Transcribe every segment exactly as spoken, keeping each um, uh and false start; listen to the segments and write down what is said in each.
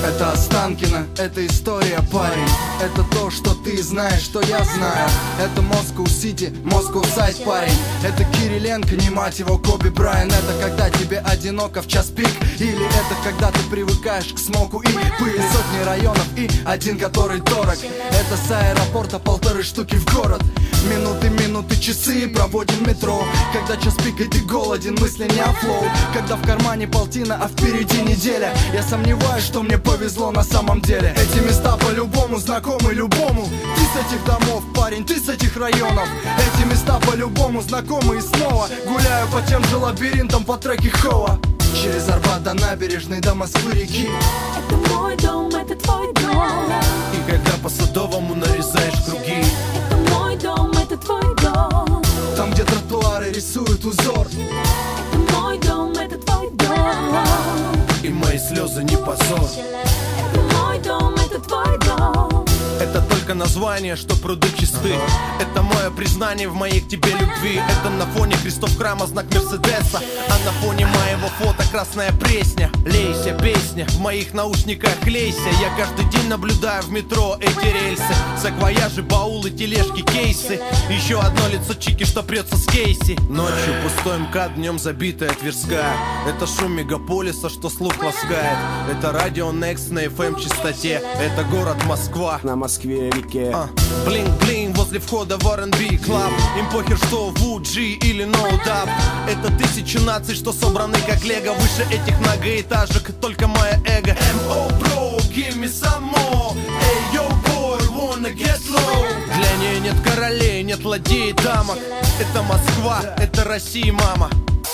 Это Останкино, это история, парень. Это то, что ты знаешь, что я знаю. Это Москва-Сити, Москва-Сайд, парень. Это Кириленко, не мать его, Коби Брайан. Это когда тебе одиноко в час пик. Или это когда ты привыкаешь к смоку и пыли. Сотни районов и один, который дорог. Это с аэропорта полторы штуки в город. Минуты, минуты, часы проводим в метро. Когда час пик и ты голоден, мысли не о флоу. Когда в кармане полтина, а впереди неделя. Я сомневаюсь, что мне повезло на самом деле. Эти места по-любому знакомы любому. Ты с этих домов, парень, ты с этих районов. Эти места по-любому знакомы и снова гуляю по тем же лабиринтам по треке Хоа. Через Арбат до набережной до Москвы-реки. Это мой дом, это твой дом. И когда по Садовому нарезаешь круги. Это мой дом, это твой дом. Там, где тротуары рисуют узор. Это мой дом, это твой дом. И мои слезы не позор. Это мой дом, это твой дом. Это только название, что пруды чисты. Это мое признание в моей к тебе любви. Это на фоне крестов храма знак Мерседеса. А на фоне моего фото красная пресня. Лейся, песня, в моих наушниках лейся. Я каждый день наблюдаю в метро эти рельсы. Саквояжи, баулы, тележки, кейсы. Еще одно лицо чики, что прется с Кейси. Ночью пустой МКАД, днем забитая Тверская. Это шум мегаполиса, что слух ласкает. Это радио Next на эф эм частоте. Это город Москва на Москве-реке. Блин-блин, возле входа в ар энд би клаб. Им похер, что в у джи или No Doubt. Это тысячи наций, что собраны как лего. Выше этих многоэтажек только мое эго. эм о, bro, give me some more. Hey, yo, boy, wanna get low. Для нее нет королей, нет ладей, дамок. Это Москва, это Россия, мама.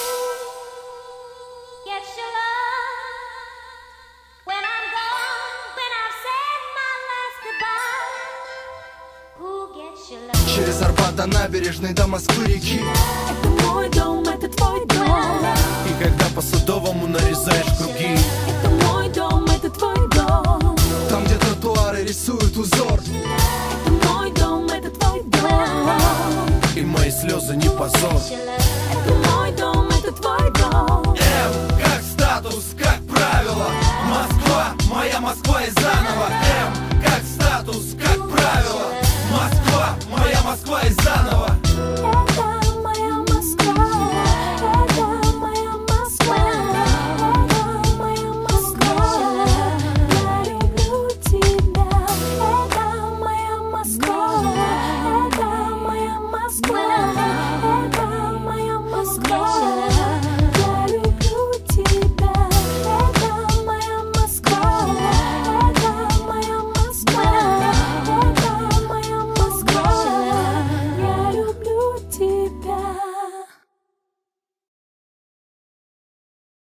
Через Арбат до набережной до Москвы-реки. Это мой дом, это твой дом. И когда по Садовому нарезаешь круги. Это мой дом, это твой дом. Там, где тротуары рисуют узор. Это мой дом, это твой дом. И мои слезы не позор. Это мой дом, это твой дом. М как статус, как правило. Москва, моя Москва и заново. М как статус,